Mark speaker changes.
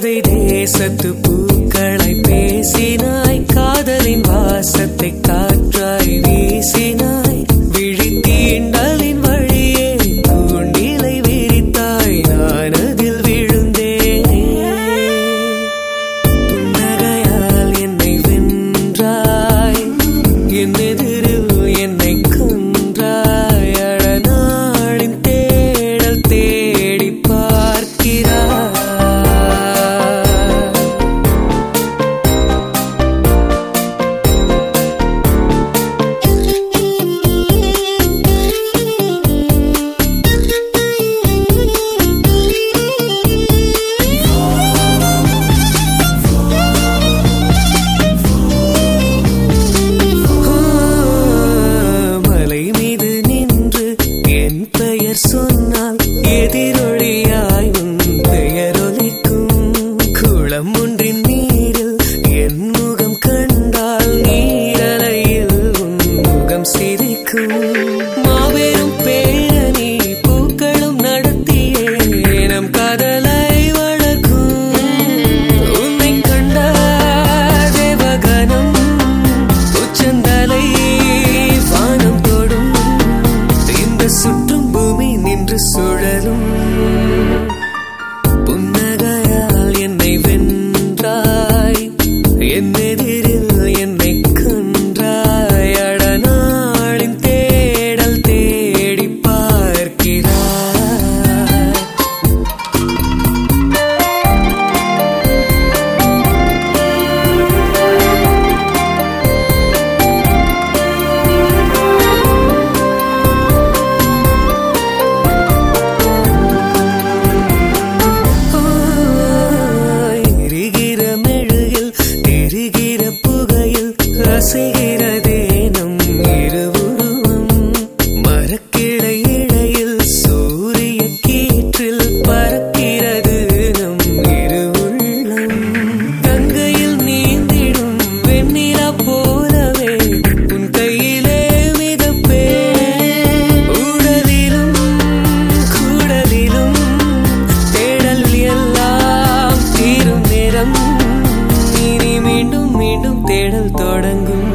Speaker 1: தேவதை தேசத்து பூக்களை பேசினாய், காதலின் வாசத்தை காற்றாய் வீசினாய், விழி தீண்டலின் வழியே தூண்டிலை விரித்தாய், நான் அதில் விழுந்தேனே. புன்னகையால் என்னை வென்றாய், என் எதிரில் என்னை கொன்றாய், அடநாளின் தேடல் தேடி பார்க்கிறாய். சொன்னால் எதிரொலியாய் உன் பெயரொலிக்கும், குளம் ஒன்றின் நீரில் என் முகம் கண்டால் நீரலையில் உன் முகம் சிரிக்கும். மாபெரும் பேரணி பூக்களும் நடத்தியே நம் காதலை வளர்க்கும், உன்னை கண்ட தேவகணம் உச்சந்தலை வானம் தொடும், இந்த சுற்றும் நின்று சுழலும். புன்னகையால் என்னை வென்றாய், என் எதிரில் என்னை கொன்றாய், அடநாளின் தேடல் தேடி பார்க்கிறாய். ரசிகிறதே நம் இருவுருவம், மரக்கிளை இடையில் சூரிய கீற்றில் பறக்கிறது நம் இருவுள்ளம். கங்கையில் நீந்திடும் வெண்ணிலா போலவே உன் கையிலே மிதப்பே, உடலிலும் கூடலிலும் தேடல் எல்லாம் தீரும் நேரம், இனி மீண்டும் மீண்டும் தேடல் தொடங்கும்.